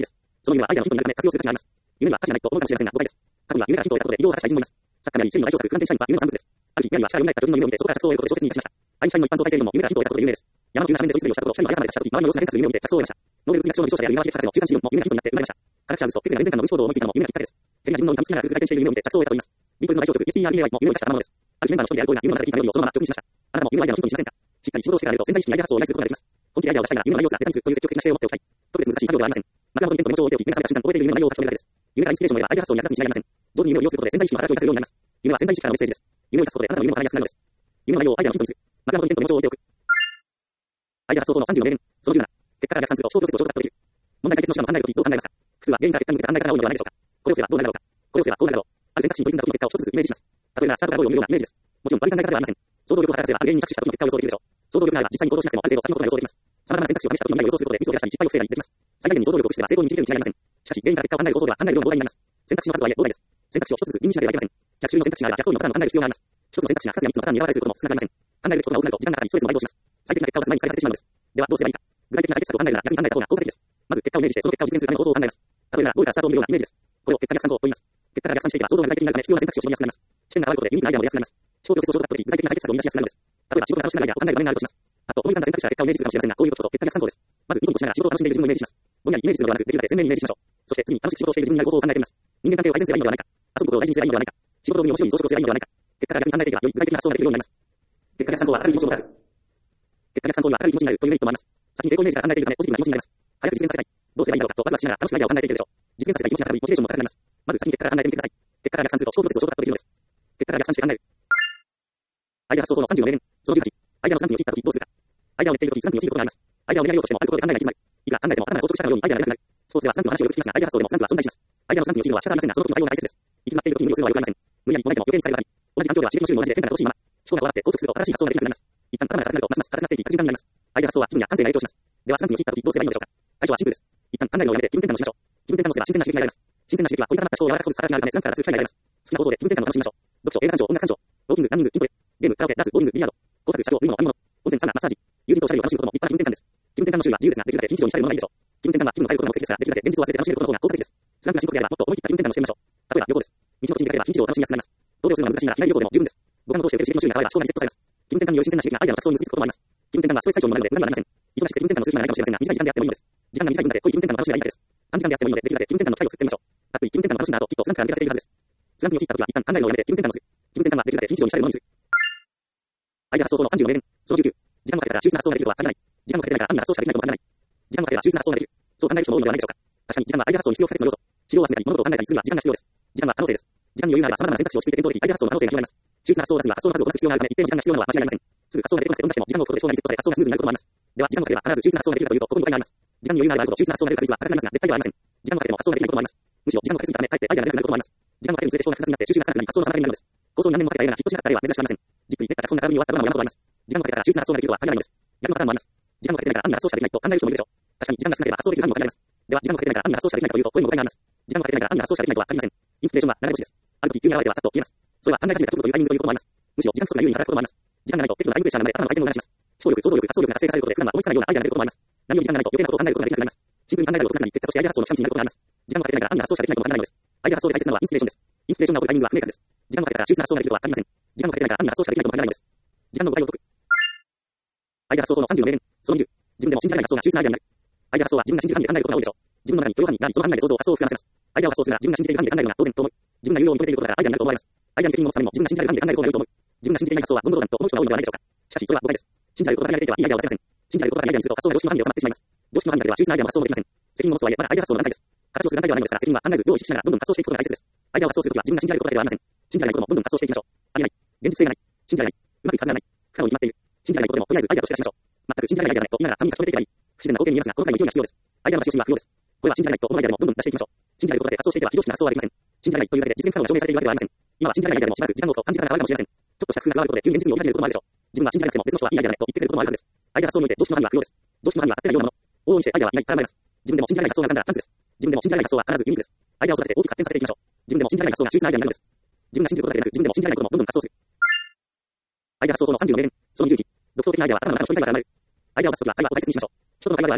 その夢はアイデアのヒントになるため活用する価値があります。夢には価値がないと思うかもしれませんが、誤解です。過去には夢がヒントを得たことで移動を果たした偉人もいます。作家なりチームの代表作不安定社員は夢の産物です。ある日、メアリーは力を読みないった自分の夢を見て、そこから着想を得ることで小説に出しました。アインシュタインの一般相対性理論も夢がヒントを得たことで有名です。山の急な斜面で素振りをしたことと、光の速さまで達したとき、周りの様子が変化する夢を見て着想を得ました。ノーベル物理学賞の受賞者であるユーマー・ヒェフ博士の中間試論も夢がヒントになって生まれました。科学者ウスとケルが連然間の分子構造を思いついたのも夢がきっかけです。ケルが自分の痛みつきながら空気回転している夢を見て着想を得たといいます。ビートルズの代表曲 エスティーアールイーエーワイ も夢を生かした賜物です。あるメンバーの一人であるゴーが夢の中で聞いたメロディをそのまま曲にしました。あなたも夢をアイデアのヒントにしませんか？しっかり仕事をしてからやると潜在意識にアイデア発想を依頼することができます。本気でアイデアを出したいなら夢の内容すらデータにするという積極的な姿勢を持っておきたい。特別難しい作業ではありません。マクラモデルイベントのメモ帳を置いておき、目が覚めた瞬間覚えている夢の内容を書き留めるだけです。夢がインスピレーションを得ればアイデア発想に役立つに違いありません。上手に夢を利用することで潜在意識の働きを生かせるようになります。夢は潜在意識からのメッセージです。夢を生かすことであなたの夢も叶いやすくなるのです。夢の内容をアイデアのヒントにする。マクラモデルイベントのメモ帳を置いておく。アイデア発想法のさんじゅうの名言。そのじゅうなな。結果から逆算すると思考プロセスをショートカットできる。問題解決の手段を考えるときどう考えますか？普通は原因から結果に向けた案内からなるのではないでしょうか。これをすればどうなるだろうか。これをすればどうなるだろう。ある選択肢に取り組んだ時の結果を一つずつイメージします。例えばスタートからゴールを見るようなイメージです。もちろん悪い考え方ではありません。想像力を働かせばある原因に着地した時の結果を予想できるでしょう。想像力があれば実際に行動しなくてもある程度先のことが予想できます。様々な選択肢を試した時の未来を予想することでミスを減らしたり失敗を防いだりできます。最大限に想像力を駆使すれば成功に導けるに違いありません。しかし原因から結果を考える方法では考える量も膨大になります。選択肢の数とはいえ膨大です。選択肢を一つずつ意味しなければいけません。逆襲の選択肢なら逆方のパターンを考える必要があります。一つの選択肢がふたつやみっつのパターンに選ばれることも少なくありません。考えることが多くなると時間がかかりストレスも倍増します。最適な結果を出す前に疲れ果てしまうのです。ではどうすればいいか。具体的な解決策を考えるなら逆に考えた方が効果的です。まず結果をイメージしてその結果を実現するための行動を考えます。例えばゴールからスタートを見るようなイメージです。これを結果逆算法と言います。結果から逆算していけば想像が具体的になるため必要な選択肢を絞りやすくなります。視点が変わることでユニークなアイデアも出やすくなります。思考プロセスをショートカットでき具体的な解決策を生み出しやすくなるのです。例えば仕事が楽しくなるアイデアを考える場面があるとします。あと思い浮かんだ選択肢から結果をイメージするかもしれませんが、こういうことこそ結果逆算法です。まずニコニコしながら仕事を楽しんでいる自分をイメージします。ぼんやりイメージするのではなく、できるだけ鮮明にイメージしましょう。そして次に楽しく仕事をしている自分になる方法を考えてみます。人間関係を改善すればいいのではないか。遊ぶことを大事にすればいいのではないか。仕事に面白い増殖をすればいいのではないか。結果から逆に考えていけばより具体的な発想ができるようになります。結果逆算法は明るい気持ちをもたらす。結果逆算法には明るい気持ちになるというメリットもあります。先に成功イメージから考えているためポジティブな気持ちになります。早く実現させたい。どうすればいいだろうかとワクワクしながら楽しくアイデアを考えているでしょう。実現させたい気持ちが高いモチベーションも高くなります。まず先に結果から考えてみてください。結果から逆算すると思考プロセスをショートカットできるのです。結果から逆算して考える。アイデア発想法のさんじゅうの名言。そのじゅうはち。アイデアのスランプに陥ったときどうするか。アイデアを練っているときスランプに陥ることがあります。アイデアを練られようとしてもあることで考えが行き詰まる。いくら考えても頭が硬直したかのようにアイデアが出なくなる。スポーツではスランプの話をよく聞きますが、アイデア発想でもスランプは存在します。アイデアのスランプに陥るのは仕方ありませんが、その時の対応が大切です。行き詰まっているときに無理をするのは良くありません。無理やりもないでも余計に疲れるため、同じ環境では刺激の種類も同じで変化が乏しいまま、思考が終わって硬直すると新しい発想ができなくなります。一旦頭が硬くなるとますます硬くなっていき、悪循環になります。アイデア発想は気分や感性が影響します。ではスランプに陥ったときどうすればいいのでしょうか。対処はシンプルです。一旦考えるのをやめて気分転換をしましょう。気分転換をすれば新鮮な刺激が得られます。新鮮な刺激は凝り固まった思考を柔らかくほぐす働きがあるためスランプから脱する機会があります。好きな行動で気分転換を楽しみましょう。読書、映画鑑賞、音楽鑑賞、ウォーキング、ランニング、筋トレ、ゲーム、カラオケ、ダンス、ボーリング、ビリヤード、工作、車両、飲み物、飲み物、温泉、サウナ、マッサージ、友人とおしゃべりを楽しむことも立派な気分転換です。気分転換の種類は自由ですが、できるだけ非日常に近いものがいいでしょう。気分転換は気分を変えることが目的ですが、できるだけ現実を忘れて楽しめることの方が効果的です。スランプが深刻であればもっと思い切った気分転換をしてみましょう。例えば旅行です。日常的に出かければ非日常を楽しみやすくなります。同僚するのは難しいが日帰り旅行でも十分です。五感を通して受ける刺激の種類が変われば思考がリセットされます。気分転換により新鮮な刺激がアイデアの着想に結びつくこともあります。気分転換はストレス解消にもなるので無駄にはなりません。忙しくて気分転換のする暇がないかもしれませんが、短い時間であってもいいのです。時間が短い分だけ濃い気分転換を楽しめばいいだけです。短時間であってもいいので、できるだけ気分転換の機会を作ってみましょう。たっぷり気分転換を楽しんだ後、きっとスランプから抜け出せているはずです。スランプに陥った時は一旦考えるのをやめて気分転換をする。気分転換はできるだけ非日常に近いものにする。アイデア発想法のさんじゅうの名言。そのじゅうきゅう。時間をかけたら秀逸な発想ができるとは限らない。時間をかけてないから安易な発想しかできないとも限らない。時間をかければ秀逸な発想ができる。そう考える人も多いのではないでしょうか。確かに時間はアイデア発想に必要不可欠の要素。資料を集めたり物事を考えたりするには時間が必要です。時間は可能性です。時間に余裕があれば様々な選択肢を落ち着いて検討でき、アイデア発想の可能性が広がります。秀逸な発想を出すには発想の数をこなす必要があるため、一定の時間が必要なのは間違いありません。すぐ発想が出てこなくてどんなしても時間をかけて思考がリセットされ発想がスムーズになることもあります。では時間をかければ必ず秀逸な発想ができるかというと、ここに誤解があります。時間に余裕があればあるほど秀逸な発想が出る確率は高くなりますが、絶対ではありません。時間をかけても発想ができないこともあります。むしろ時間をかけすぎたため、かえってアイデアが出なくなることもあります。時間をかけるにつれて思考が複雑になって収集が少なくなり発想の妨げになるのです。構想に何年もかけたアイデアがヒットしなかった例は珍しくありません。じっくり練った脚本が空振りに終わったドラマも山ほどあります。時間をかけたら秀逸な発想ができるとは限らないのです。逆のパターンもあります。時間をかけてないから安易な発想しかできないと考える人もいるでしょう。確かに時間が少なければ発想できる何も限られます。では時間をかけてないから安易な発想しかできないかというと、これも誤解があります。時間をかけてないから安易な発想しかできないとは限りません。インスピレーションは流れ星です。ある時急に現れてはさっと消えます。それは考え始めた直後というタイミングということもあります。むしろ時間不足が優位に働くこともあります。時間がないと適度なタイムプレッシャーが生まれ頭の回転も流します。思考力、想像力、発想力が活性化されることで普段は思いつかないようなアイデアが出ることもあります。何より時間がないと余計なことを考えることができなくなります。シンプルに考えたりを特に結果としてアイデア発想の近道になることがあります。時間をかけてないから安易な発想しかできないとも限らないのです。アイデア発想で大切なのはインスピレーションです。インスピレーションが起こるタイミングは不明確です。時間をかけたら秀逸な発想ができるとは限りません。時間をかけてないから安易な発想しかできないとも限らないのです。時間の誤解を解く。アイデア発想法のさんじゅうの名言。そのにじゅう。自分でも信じられない発想が秀逸なアイデアになる。アイデア発想は自分が信じる範囲で考えることが多いでしょう。自分の中に許容範囲があり、その範囲内で想像、発想を膨らませます。アイデアを発想するなら自分が信じている範囲で考えるのが当然と思う。自分が有用を認めていることからアイデアになると思われます。アイデアに責任を持つためにも自分が信じられる範囲で考えることが良いと思う。自分が信じていない発想はゴムローダンと思う人が多いのではないでしょうか。しかしそれは誤解です。信じられることが限られていてはいいアイデアを出せません。信じられることがないアイデアにすると発想が常識の範囲で収まってしまいます。常識の範囲だけでは秀逸なアイデアも発想もできません。責任を持つとはいえまだアイデア発想の段階です。形をする段階ではないのですが、責任は考えず量を意識しながらどんどん発想していくことが大切です。アイデアを発想するときは自分が信じられることだけではありません。信じられないこともどんどん発想していきましょう。ありえない。現実性がない。信じられない。うまくいくはずがない。不可能に決まっている。信じられないことでもとりあえずアイデアとして出しましょう。全く信じられないアイデアがないと今なら紙に書き留めていけばいい。不自然な光景に見えますが、この回も勢いが必要です。アイデアの出し惜しみは不要です。これは信じられないと思うアイデアでもどんどん出していきましょう。信じられることで発想していては非常識な発想はできません。信じられないというだけで実現不可能が証明されているわけではありません。今は信じられないアイデアでもしばらく時間をと短時間がかかるかもしれません。ちょっとした工夫が加わることで急に現実味を帯び始めることもあるでしょう。自分は信じられなくても別の人はいいアイデアだねと言ってくれることもあるはずです。アイデア発想において常識の範囲は不要です。常識の範囲は合ってないようなもの。往々にしてアイデアはいないから参ります。自分でも信じられない発想が浮かんだらチャンスです。自分でも信じられない発想は必ずユニークです。アイデアを育てて大きく発展させていきましょう。自分でも信じられない発想が秀逸なアイデアになるのです。自分が信じることだけでなく自分でも信じられないこともどんどん発想する。アイデア発想法のさんじゅうの名言。そのにじゅういち。独創的なアイデアは頭の中の処理会話から生まれる。アイデアを出すときは会話を大切にしましょう。人との会話ではありません。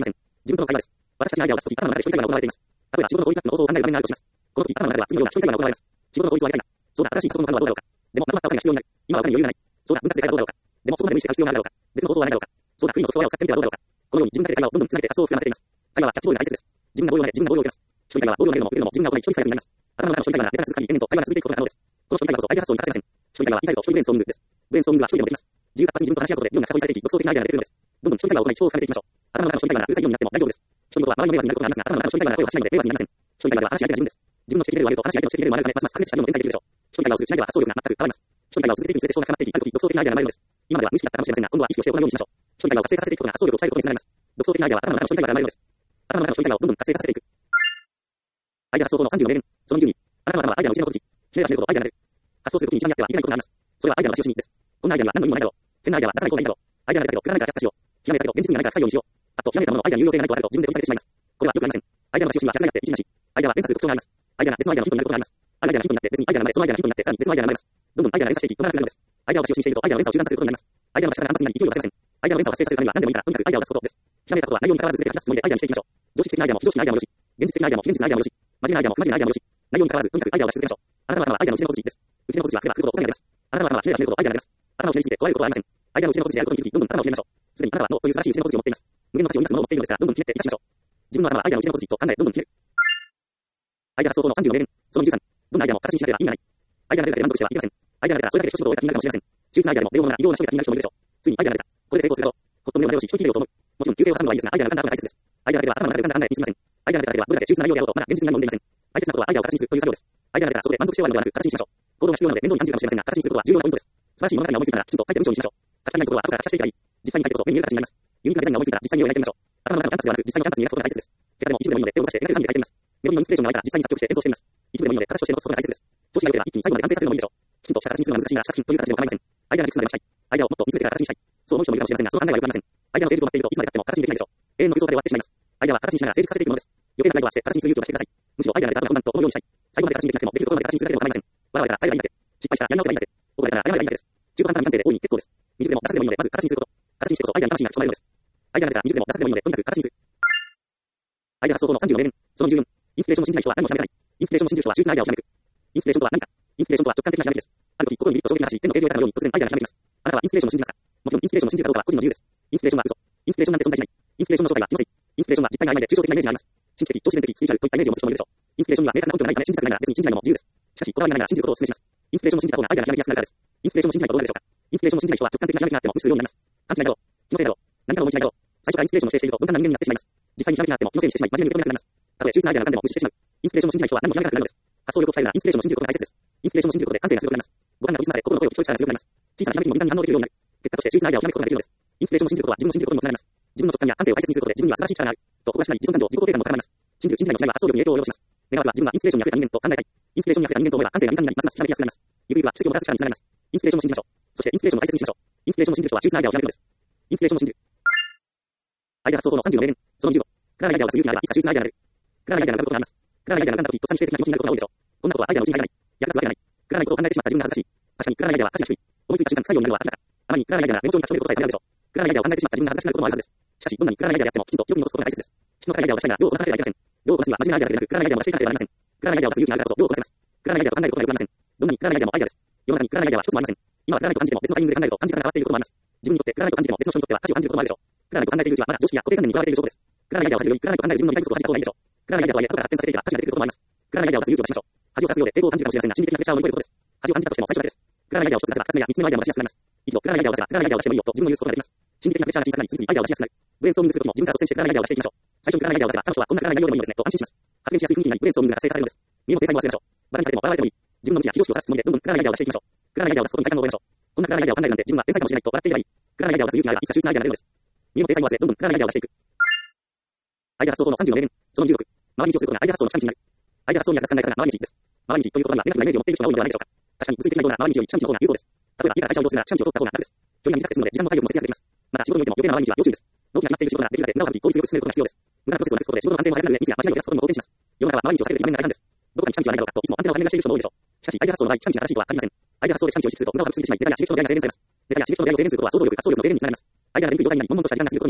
自分との会話です。私たちのアイデアを出すとき、頭の中で一人会話が行われています。例えば仕事の効率アップの方法を考える場面があるとします。この時、頭の中では次のような一人会話が行われます。仕事の効率を上げたいな。そうだ、新しいパソコンの買うのはどうだろうか。でも、まとまったお金が必要になる。今はお金に余裕がない。そうだ、分割で買うのはどうだろうか。でも、そこまで無理して買う必要があるだろうか。別の方法はないだろうか。そうだ、フリーのソフトウェアを使ってみてはどうだろうか。このように自分だけで会話をどんどんつなげて発想を膨らませています。会話はキャッチボールが大切です。自分がボールを投げ、自分がボールを受けます。一人会話はボールを投げるのも受けるのも自分が行い、一人会話になります。頭の中の一人会話が出たら続く限り、延々と会話が続いていくことが可能です。この一人会話こそアイデア発想に欠かせません。一人会話は意外と一人ブレインストーミングです。ブレインストーミングは一人でもできます。自由が活発に自分と話し合うことで議論が深掘りされていき、独創的なアイデアが出てくるのです。どんどん一人会話を行い、超を深めていきましょう。頭の中の一人会話がうるさいようになっても大丈夫です。人々は周りの迷惑になることがありますが、頭の中の一人会話が声を発しないので迷惑になりません。一人会話では話し相手が自分です。自分の知的レベルを上げると話し相手の知的レベルも上がるため、ますます確実な議論を展開できるでしょう。一人会話をするしないでは発想力が全く変わります。一人会話を続けていくにつれて思考が深まっていき、ある時独創的なアイデアが生まれるのです。今までは無意識だったかもしれませんが、今度は意識をして行うようにしましょう。一人会話を活性化させていくことが発想力を鍛えることにつながります。独創的なアイデアは頭の中の一人会話が生まれるのです。頭の中の一人会話をどんどん活性化させていく。アイデア発想法のさんじゅうの名言。そのにじゅうに、あなたの頭はアイデアのうちのこと時、ひねられることアイデアが出る。発想することに一番やってはいけないことがあります。それはアイデアの出し惜しみです。こんなアイデアには何の意味もないだろう。変なアイデアは出さない方がいいだろう。アイデアが出たけど、くだらないから却下しよう。ひらめいたけど、現実にはないから不採用にしよう。あと、ひらめいたもののアイデアに有用性がないと分かると自分で追い下げてしまいます。これはよくありません。アイデアの出し惜しみは逆になって一理なし。アイデアは連鎖する特徴があります。アイデアが別のアイデアのヒントになることがあります。アイデアがヒントになって別にアイデアが生まれ、そのアイデアがヒントになってさらに別のアイデアが生まれます。どんどんアイデアが連鎖していき、止まらなくなるのです。アイデアを出し惜しみしているとアイデアの連鎖を中断させることになります。アイデアの力が安発になり勢いを出せません。アイデアの連鎖を活性させるためには何でもいいから、とにかくアイデアを出すことです。ひらめいたことは内容に関わらず全て書き出すつもりでアイデアにしていきましょう。常識的なアイデアも非常識なアイデアもよし、現実的なアイデアも非現実なアイデアもよし、真面目なアイデアも不真面目なアイデアもよし、内容に関わらずとにかくアイデアを出し続けましょう。あなたの頭はアイデアのうちの小槌です。うちの小槌は振れば振るほど答えが出ます。あなたの頭はひねればひねるほどアイデアが出ます。頭をひねりすぎて壊れることはありません。アイデアのうちの小槌であることに気づき、どんどん頭をひねりましょう。すでにあなたは脳という素晴らしい内の小槌を持っています。無限の価値を生み出すものを持っているのですが、どんどんひねって生かしましょう。自分の頭はアイデアのうちの小槌と考え、どんどんひねる。アイデア発想法のさんじゅうの名言。そのにじゅうさん、どんなアイデアも形にしなければ意味がない。アイデアが出ただけで満足してはいけません。アイデアが出たらそれだけで一仕事を終えた気になるかもしれません。秀逸なアイデアでも、レオモな異様な人が気になる人もいるでしょう。ついにアイデアが出た。これで成功するだろう。ほっと胸をなで下ろし、一息入れようと思う。もちろん休憩を挟むのはいいですが、アイデアが浮かんだ後が大切です。アイデアが出れば頭の中で浮かんだ考えに過ぎません。アイデアが出ただけではどれだけ秀逸な内容であろうとまだ現実に何も生んでいません。大切なことはアイデアを形にするという作業です。アイデアが出たらそこで満足して終わるのではなく、形にしましょう。行動が必要なので面倒に感じるかもしれませんが、形にすることは重要なポイントです。素晴らしい物語が思いついたらきちんと書いて文章にしましょう。書きたいことは後から書き出していけばいい。実際に書いてこそ目に見える形になります。ユニークなデザインが思いついたら実際に描いてみましょう。頭の中のキャンパスではなく実際のキャンパスに描くことが大切です。結果でも一部でもいいので手を動かして描ける範囲で描いてみます。メロディのインスピレーションが湧いたら実際に作曲して演奏してみます。一部でもいいので形として残すことが大切です。調子が良ければ一気に最後まで完成させるのもいいでしょう。きちんとした形にするのは難しいなら作品という形でも構いません。アイデアがいくつまでもしたい。アイデアをもっと見つめてから形にしたい。そう思う人もいるかもしれませんが、その考えはよくありません。アイデアの成熟を待っているといつまで経っても形にできないでしょう。永遠の空想で終わってしまいます。アイデアは形にしながら成熟させていくものです。余計なプライドはして形にする勇気を出してください。むしろアイデアが出た後が困難と思うようにしたい。最後まで形にできなくてもできるところまで形にするだけでも構いません。笑われたらあれがいいだけ。失敗したらやり直せばいいだけ。怒られたら謝ればいいだけです。中途半端な未完成で大いに結構です。未熟でもダサくでもいいのでまず形にすること。形にしてこそアイデアに魂が含まれるのです。アイデアが出たら未熟でもダサくでもいいのでとにかく形にする。アイデア発想法のさんじゅうの名言。そのにじゅうよん、インスピレーションを信じない人は何もひらめかない。インスピレーションを信じる人は秀逸なアイデアをひらめく。インスピレーションとは何か。インスピレーションとは直感的なひらめきです。ある時心にビビッと衝撃が走り、天の啓示を得たかのように突然アイデアがひらめきます。あなたはインスピレーションを信じますか。もちろんインスピレーションを信じるかどうかは個人の自由です。インスピレーションは嘘。インスピレーションなんて存在しない。インスピレーションの正体は気のせい。インスピレーションは実体が曖昧で抽象的なイメージがあります。神秘的、超自然的、スピリチュアルといったイメージを持つ人もいるでしょう。インスピレーションには明確な根拠がないため信じたくないなら別に信じないのも自由です。しかし、こだわりがないなら信じることをお勧めします。インスピレーションを信じた方がアイデアがひらめきやすくなるからです。インスピレーションを信じないとどうなるでしょうか。インスピレーションを信じない人は直感的なひらめきがあっても無視するようになります。勘違いだろう。気のせいだろう。何かの思い違いだろう。最初からインスピレーションを否定していると鈍感な人間になってしまいます。実際にひらめきがあっても気のせいにしてしまい、真面目に認めなくなります。たとえ秀逸なアイデアが浮かんでも無視してしまう。インスピレーションを信じない人は何もひらめかなくなるのです。発想力を鍛えるならインスピレーションを信じることが大切です。インスピレーションを信じることで感性が強くなります。五感が研ぎ澄まされ、心の声を聞く力が強くなります。小さなひらめきにも敏感に反応できるようになる。結果として秀逸なアイデアをひらめくことができるのです。インスピレーションを信じることは自分の信じることにもつながります。自分の直感や感性を大切にすることで自分には素晴らしい力がある。と誇らしくなり自尊感情、自己肯定感も高まります。信じる信じないの違いは発想力に影響を及ぼします。願わくは自分はインスピレーションに溢れた人間と考えたい。インスピレーションに溢れた人間と思えば感性が敏感になりますますひらめきやすくなります。ゆくゆくは奇跡をもたらす力につながります。インスピレーションを信じましょう。そしてインスピレーションを大切にしましょう。インスピレーションを信じる人は秀逸なアイデアをひらめくのです。インスピレーションを信じる。アイデア発想法のさんじゅうの名言。そのにじゅうご、くだらないアイデアを出す勇気があればいつか秀逸なアイデアが出る。くだらないアイデアが浮かぶことがあります。くだらないアイデアが浮かんだ時とっさに否定的な気持ちになることが多いでしょう。こんなことはアイデアのうちに入らない。役立つわけがない。くだらないことを考えてしまった自分が恥ずかしい。確かにくだらないアイデアは価値が低い。思いついた瞬間不採用になるのは明らか。あまりにくだらないアイデアがメモ帳に書き留めることさえ大変でしょう。くだらないアイデアを考えてしまった自分が恥ずかしくなることもあるはずです。しかし、どんなにくだらないアイデアであってもきちんと記憶に残すことが大切です。質の高いアイデアを出したいなら量をこなさなければいけません。量をこなすには真面目なアイデアだけでなく、くだらないアイデアも出していかなければなりません。くだらないアイデアを出す勇気があるからこそ量をこなせます。くだらないアイデアを考えることがよくありません。どんなにくだらないアイデアもアイデアです。世の中にくだらないアイデアは一つもありません。今はくだらないと感じても別のタイミングで考えると感じ方が変わっていることもあります。自分にとってくだらないと感じても別の人にとっては価値を感じることもあるでしょう。くだらないと考えているうちはまだ常識や固定観念にとらわれている証拠です。くだらないアイデアを恥じるよりくだらないと考える自分の理解不足を恥じた方がいいでしょう。くだらないアイデアとはいえ後から発展させていけば価値が出てくることもあります。くだらないアイデアを出す勇気を出しましょう。恥をさすようで抵抗を感じるかもしれませんが、心理的なプレッシャーを乗り越えることです。恥を感じたとしても最初だけです。くだらないアイデアを一つ出せばふたつめやみっつめのアイデアも出しやすくなります。一度くだらないアイデアを出せばくだらないアイデアを出してもいいよと自分を許すことができます。心理的なプレッシャーが小さくなり次々アイデアを出しやすくなる。ブレインストーミングするときも自分から率先してくだらないアイデアを出していきましょう。最初にくだらないアイデアを出せば彼女はこんなくだらない内容でもいいのですねと安心します。発言しやすい雰囲気になりブレインストーミングが活性化されるのです。見えも体裁も忘れましょう。バカにされても笑われてもいい。自分の道や非常識を指すつもりでどんどんくだらないアイデアを出していきましょう。くだらないアイデアを出すことに快感を覚えましょう。こんなくだらないアイデアを考えるなんて自分は天才かもしれないと笑っていればいい。くだらないアイデアを出す勇気があればいつか秀逸なアイデアが出るのです。見えも体裁も忘れどんどんくだらないアイデアを出していく。アイデア発想法のさんじゅうの名言。そのにじゅうろく、周り道をすることがアイデア発想の近道になる。アイデア発想に役立つ考え方が回り道です。回り道ということにはネガティブなイメージを持っている人が多いのではないでしょうか。確かに物理的な移動なら回り道より近道の方が有効です。例えば家から会社を移動するなら近道を通った方が楽です。距離が短く済むので時間の配慮も節約できます。また仕事においても余計な回り道は要注意です。納期が決まっている仕事ならできるだけ無駄を省き効率よく進めることが必要です。無駄なプロセスをなくすことで仕事の完成も早くなるのでミスや間違いを減らすことにも貢献します。世の中は回り道を避ける気分が大半です。どこかに近道はないだろうかといつもアンテナを張り巡らしている人も多いでしょう。しかしアイデア発想の場合近道が正しいとは限りません。アイデア発想で近道を意識すると無駄を省きすぎてしまいネタや刺激の出会いが制限されます。ネタや刺激の出会いを制限することは想像力、発想力の制限につながります。アイデアが出にくい状態になり悶々とした時間が過ぎることになるでしょう。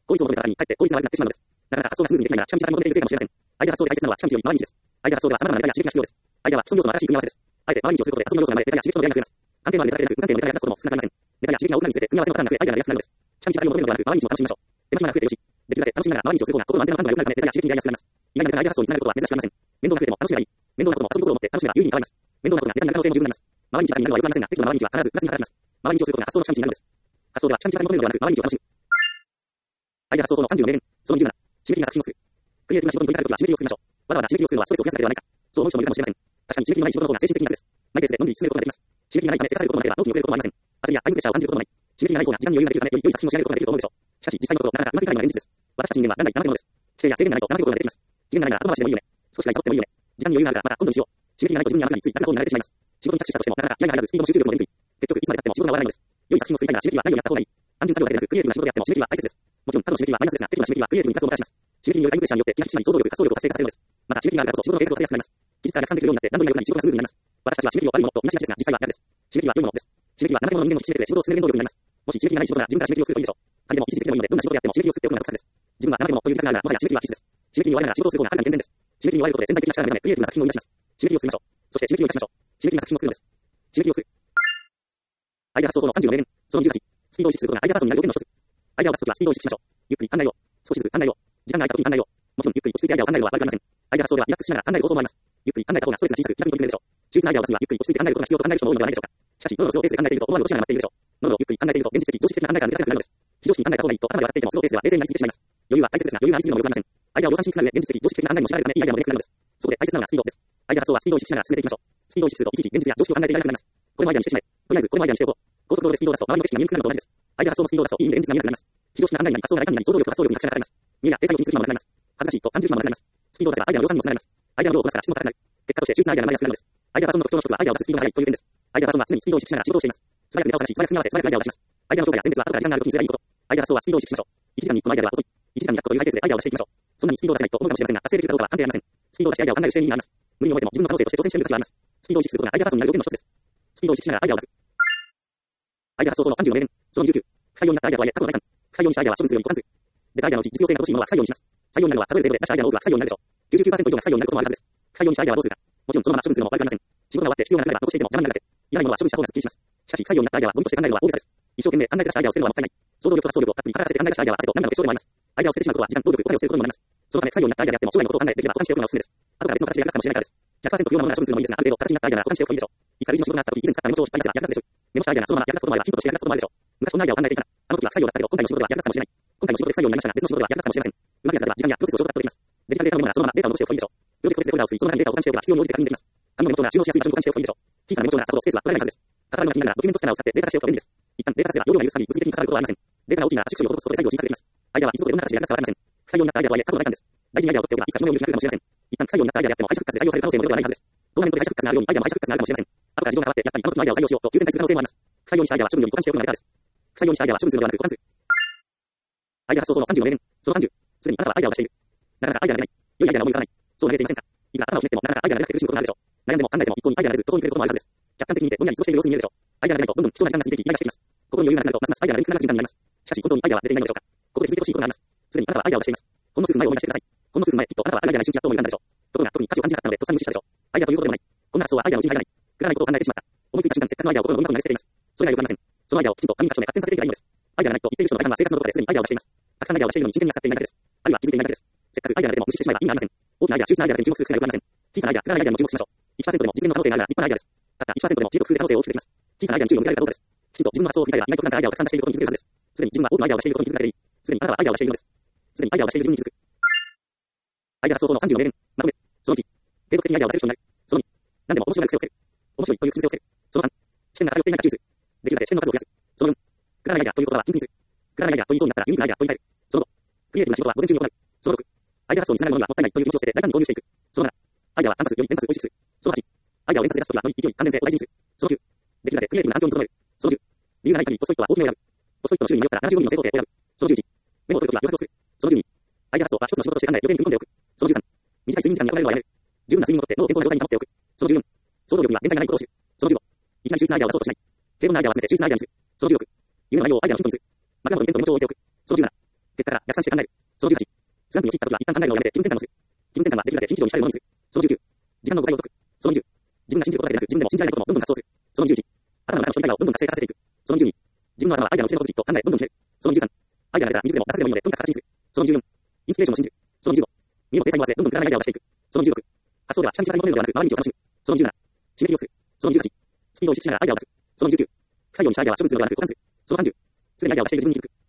効率を求めたらにかえって効率が悪くなってしまうのです。なかなか発想がスムーズにできないなら、近道に求めているせいかもしれません。アイデア発想で大切なのは近道より回り道です。アイデア発想では様々なネタや刺激が必要です。アイデアは既存要素の新しい組み合わせです。あえて回り道をすることで発想の要素が生まれ、ネタや刺激との出会いが増えます。関係のあるネタだけでなく、無関係のネタや話すことも少なくなりません。ネタや刺激が多くなるにつれて、組み合わせのパターンが増え、アイデアが出やすくなるのです。近道ばかり求めるのではなく、回り道も楽しみましょう。手間暇が増えてよし。できるだけ楽しみながら回り道をする方が、心の安定な感度が良くなるため、ネタや刺激に出会いやすくなります。意外なネタやアイデア発想につながることは珍しくありません。面倒が増えても楽しみがいい。面倒なことも遊び心を持って楽しめば有意義に変わります。面倒なことがネタになる可能性も十分になります。回り道ばかりになるのは良くありませんが、適度な回り道は必ずプラスに働きます。回り道をすることが発想の近道になるのです。発想では近道ばかり求めるのではなく、回り道を楽しむ。アイデア発想法のさんじゅうよん名言。そのじゅうなな、締め切りな作品を作る。クリエイティブな仕事に取り掛かるときは締め切りを作りましょう。わざわざ締め切りを作るのはストレスを増やすだけではないか。そう思う人もいるかもしれません。確かに締め切りのない仕事の方が精神的に楽です。マイペースでのんびり進めることができます。締め切りがないためせかされることもあれば、納期に遅れることもありません。焦りやタイムプレッシャーを感じることもない。締め切りがない方が時間に余裕ができるため、より良い作品を仕上げることができると思うでしょう。しかし、実際のところ、なかなかうまくいかないのが現実です。私たち人間は元来怠け者です。規制や制限がないと怠けることができます。期限がないなら後回しでもいいよね。少しが急ってもいいよね。時間に余裕があるからまた今度にしよう。締め切りがないと自分には無理につい、なかなかに慣れてしまいます。仕事に着手したとしても、なかなか気合が入らず、スピードも集中力も出にくい。結局、いつまで経っても仕事が終わらないのです。良い作品を作りたいなら締め切りはないようにやった方がいい。単純作業だけでなく、クリエイティブな仕事でやっても締め切りは大切です。もちろん、他の締め切りはマイナスですが、適度な締め切りはクリエイティブにプラスをもたらします。締め切りによるタイムプレッシャーによって気が引き締まり、想像力、発想力を活性化させるのです。また、締め切りがあるからこそ仕事の計画を立てやすくなります。技術が逆算できるようになって何度もやるように仕事がスムーズになります。私たちは締め切りを悪いものと見なしがちですが、実際は逆です。締め切りは良いものです。締め切りは怠け者の人間の知識で仕事を進める原動力になります。もし締め切りがない仕事なら自分から締め切りを作るといいでしょう。仮でも一時的でもいいので、どんな仕事であっても締め切りを作っておくのが得策です。自分は怠け者という自覚があるなら、もはや締め切りは必須です。締め切りに追われながら仕事をする方がはるかに健全です。締め切りに追われることで潜在的な力が目覚め、クリエイティブな作品を生み出します。締め切りを作りましょう。そして締め切りを生かしましょう。締め切りな作品を作るのです。締め切りを作る。アイデア発想法のさんじゅうよん名言。そのにじゅうはち、スピードを意識することがアイデア発想になる条件の一つ。アイデアを出すときはスピードを意識しましょう。ゆっくり考えよう。少しずつ考えよう。時間が空いたときに考えよう。もちろんゆっくり落ち着いてアイデアを考えるのは悪くありません。アイデア発想ではリラックスしながら考える方法もあります。ゆっくり考えた方がストレスが小さく気楽に取り組めるでしょう。秀逸なアイデアを出すにはゆっくり落ち着いて考えることが必要と考える人も多いのではないでしょうか。しかし、脳のスローペースで考えていると思わぬ落ちが待っているでしょう。脳をゆっくり考えていると現実的、常識的な考えが抜け出せなくなるのです。非常識に考えた方がいいと頭で笑っていてもスローペースでは冷静になりすぎてしまいます。余裕は大切ですが、余裕がありすぎるのも良くありません。アイデアを量産しにくくなる上、現実的、常識的な考えにも縛られるため、いいアイデアも出てくるのです。そこで大切なのがスピードです。アイデア発想はスピードを意識しながら進めていきましょう。スピードを意識すると、いちいち現実や常識を考えていられなくなります。これもアイデアにしてしまえ。とりあえず、これもアイデアにしておこう。高速道路でスピードを出すと、周りの景色が見えにくくなるのと同じです。アイデア発想のスピードを出すと、いい意味で現実が見えなくなります。非常識な考えになり、発想がいかになり、想像力と発想力に拍車がかかります。見えや定裁を気にする暇もなくなります。恥ずかしいと感じる暇もなくなります。スピードを出せばアイデアの量産にもつながります。アイデアの量をこなすから質も高くなる。結果として秀逸なアイデアが生まれやすくなるのです。アイデア発想の特徴の一つはアイデアを出すスピードが速いという点です。アイデア発想は常にスピードを意識しながら仕事をしています。素早くネタを探し、素早く組み合わせ、素早くアイデアを出します。アイデアの強化や選別は後から時間があるときにすればいいこと。アイデア発想はスピードを意識しましょう。いちじかんにいっこのアイデアは遅い。いちじかんにひゃっこというハイペースでアイデアを出していきましょう。そんなにスピードを出せないと思うかもしれませんが、達成できるかどうかは判定ありません。スピードを出してアイデアを考える姿勢になります。無理に思えても自分の可能性として挑戦してみる価値はあります。スピードを意識することがアイデア発想になる条件の一つです。スピードを意識しながらアイデアを出す。アイデア発想法のさんじゅうよん名言。そのにじゅうきゅう、不採用になったアイデアとはいえ、過去の財産。不採用にしたアイデアは処分するように交換する。出たアイデアのうち実用性が乏しいものは不採用にします。採用になるのは数える程度で、出したアイデアの多くは不採用になるでしょう。きゅうじゅうきゅうパーセント 以上が不採用になることもあるはずです。不採用にしたアイデアはどうするか。もちろんそのまま処分するのも悪くありません。仕事が終わって必要がなければ残していても邪魔になるだけ。いらないものは処分した方がスッキリします。しかし不採用になったアイデアはゴミとして考えるのは大げさです。一生懸命考え出したアイデアを捨てるのはもったいない。想像力と発想力をたっぷり働かせて考え出したアイデアは汗と涙の結晶でもあります。アイデアを捨ててしまうことは時間、労力、お金を捨てることにもなります。そのため不採用になったアイデアであっても将来のことを考え、できれば保管しておくのがおすすめです。後から別の形で役立つかもしれないからです。ひゃくパーセント 不要なものなら処分するのもいいですが、ある程度形になったアイデアなら保管しておくといいでしょう。いつか類似の仕事があった時、以前使ったメモ帳を引っ張り出せば役立つでしょう。メモしたアイデアがそのまま役立つこともあればヒントとして役立つこともあるでしょう。昔こんなアイデアを考えていたら、あの時は不採用だったけど今回の仕事では役立つかもしれない。今回の仕事で不採用になりましたが別の仕事では役立つかもしれません。うまくやれば時間やプロセスをショートカットできます。デジタルデータのメモならそのままデータを残しておくといいでしょう。プロジェクトでデータを吸い、その中にデータを保管しておけば必要に応じて確認できます。紙のメモ帳なら収納しやすい場所に保管しておくといいでしょう。小さなメモ帳ならさほどスペースは取られないはずです。重なるのが気になるならドキュメントスキャナーを使ってデータ化しておくと便利です。一旦データ化すれば容量が許す限り物理的に重なることはありません。データが大きいなら圧縮処理を施すことでサイズを小さくできます。アイデアはいつどこでどんな形で役立つかわかりません。不採用になったアイデアとはいえ過去の財産です。大事にアイデアを取っておけばいつかその夢を見失うかもしれません。一旦不採用になったアイデアであっても敗者復活で採用される可能性もゼロではないはずです。トーナメントで敗者復活があるようにアイデアも敗者復活があるかもしれません。後から事情が変わってやっぱりあの時のアイデアを採用しようと急転する可能性もあります。不採用にしたアイデアは処分より保管しておくのがベターです。不採用にしたアイデアは処分するのではなく保管する。アイデア発想法のさんじゅうよん名言。そのさんじゅう、すでにあなたはアイデアを出している。なかなかアイデアが出ない。良いアイデアが思い浮かばない。そう嘆いていませんか。いくら頭をひねってもなかなかアイデアが出なくて苦しむことがあるでしょう。悩んでも考えても一向にアイデアが出ず、どこにくれることもあるはずです。客観的に見てぼんやりとしている様子に見えるでしょう。アイデアがないとどんどん貴重な時間が過ぎていき、イライラしています。心に余裕がなくなるとますますアイデアが出にくくなる時間になります。しかし本当にアイデアは出ていないのでしょうか。ここで気づいてほしいことがあります。すでにあなたはアイデアを出しています。ほんのすぐ前を思い出してください。ほんのすぐ前、きっとあなたはあのアイデアが一瞬ちらっと思い浮かんだでしょう。ところが特に価値を感じなかったのでとっさに無視したでしょう。アイデアということでもない。こんな発想はアイデアのうちに入らない。くだらないことを考えてしまった。思いついた瞬間、せっかくのアイデアを心のゴミ箱に投げ捨てています。それがよくありません。そのアイデアをきちんと紙に書き留め勝手にさせていけばいいのです。アイデアがないと言っている人の大半は生活のどこかですでにアイデアを出しています。たくさんアイデアを出しているのに真剣になさっていないだけです。あるいは気づいていないだけです。せっかくアイデアが出ても無視してしまえば意味がありません。大きなアイデア、秀逸なアイデアだけに注目する癖がよくありません。小さなアイデア、くだらないアイデアにも注目しましょう。いちパーセント でも実現の可能性があるなら立派なアイデアです。たった いちパーセント でも持続する可能性を大きくできます。小さなアイデアに注意を向けられるかどうかです。きちんと自分の発想を振り返れば意外と普段からアイデアをたくさん出していることに気づけるはずです。すでに自分は多くのアイデアを出していることに気づくだけでいい。すでにあなたはアイデアを出しているのです。すでにアイデアを出している自分に気づく。アイデア発想法のさんじゅうよん名言。まとめ。そのいち、継続的にアイデアを出せる人になる。そのに、何でも面白い癖をつける。面白いという癖をつける。そのさん、視点が偏っていないか注意する。できるだけ視点の数を増やす。そのよん、くだらないアイデアということはピンピンする。くだらないアイデアと言いそうになったらユニークなアイデアと言い換える。そのご、クリエイティブな仕事は午前中に行う。そのろく、アイデア発想につながるものにはもったいないという気持ちを捨てて大胆に購入していく。そのなな、アイデアは単発より連発を意識する。そのはち、アイデアを連発で出すときはノリ、勢い、関連性を大事にする。そのきゅう、できるだけクリエイティブな環境に整える。そのじゅう、理由がない限りポストイットは大きめを選ぶ。ポストイットの種類によったらななじゅうごミリの正方形を選ぶ。そのじゅういち、メモを取るときは余白を作る。そのじゅうに、アイデア発想は一つの仕事として考え予定に組み込んでおく。そのじゅうさん、短い睡眠時間に憧れるのはやめる。十分な睡眠をとって脳を健康な状態に保っておく。そのじゅうよん、想像力には限界がないことを知る。そのじゅうご、いきなり秀逸なアイデアを出そうとしない。平凡なアイデアを集めて秀逸なアイデアにする。そのじゅうろく、夢の内容をアイデアのヒントにする。まずなどにペンとメモ帳を置いておく。そのじゅうなな、結果から逆算して考える。そのじゅうはち、スランプに陥った時は一旦考えるのをやめて気分転換をする。気分転換はできるだけ非日常に近いものにする。そのじゅうきゅう、時間の誤解を解く。そのにじゅう、自分が信じることだけでなく自分でも信じられないこともどんどん発想する。そのにじゅういち、頭の中の処理体をどんどん活性化させていく。そのにじゅうに、自分の頭はアイデアの知恵のことじっと考えどんどん決める。そのにじゅうさん、アイデアが出たら水でもガスでもいいのでとにかく形にする。そのにじゅうよん、インスピレーションを信じる。そのにじゅうご、身を体裁に合わせどんどんくだらないアイデアを出していく。そのにじゅうろく、発想では近道先に求めるのではなく回り道を楽しむ。そのにじゅうなな、締め切りをする。そのにじゅうはち、スピードを意識しながらアイデアを出す。そのにじゅうきゅう、作業にしたアイデアは処分するのではなく保管する。そのさんじゅう、すでにアイデアを出している自分に気づく。